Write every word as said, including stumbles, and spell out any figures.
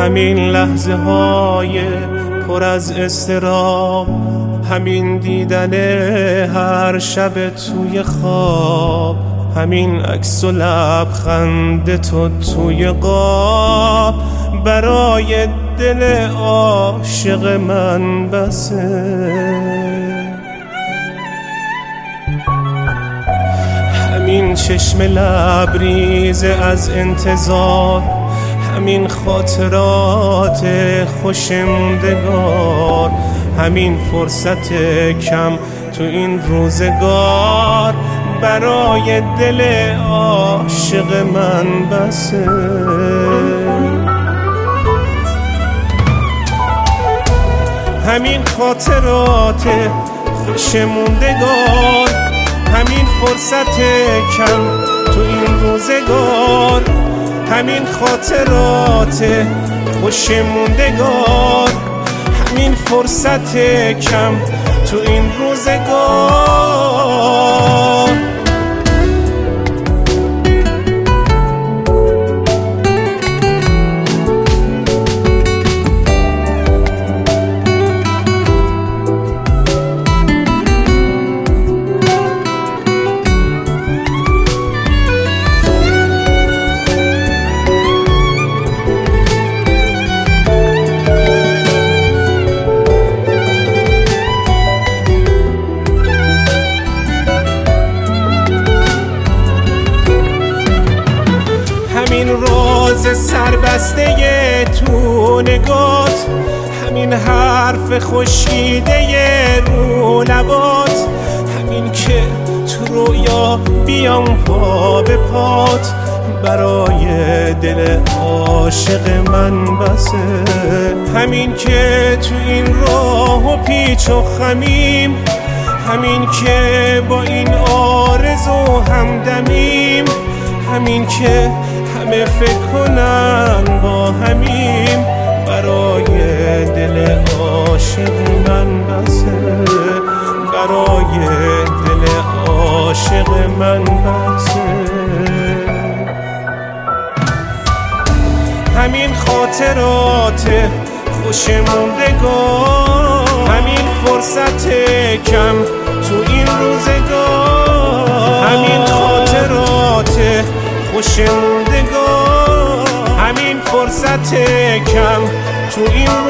همین لحظه های پر از اضطراب، همین دیدن هر شب توی خواب، همین عکس و لبخند تو توی قاب، برای دل عاشق من بسه. همین چشم لبریز از انتظار، همین خاطرات خوش موندگار، همین فرصت کم تو این روزگار، برای دل عاشق من بسه. همین خاطرات خوش موندگار، همین فرصت کم تو این روزگار، همین خاطرات خوش موندگار، همین فرصت کم تو این روزگار. همین راز سربسته تو نگات، همین حرف خوشیده رو لبات، همین که تو رویا بیام پا به پات، برای دل عاشق من بسه. همین که تو این راه و پیچ و خمیم، همین که با این آرزو همدمیم، همین که همه فکر کنن با همیم، برای دل عاشق من بسه، برای دل عاشق من بسه. همین خاطرات خوش موندگار، همین فرصت کم تو این روزگار، همین خاطرات خوش موندگار، همین فرصت کم تو این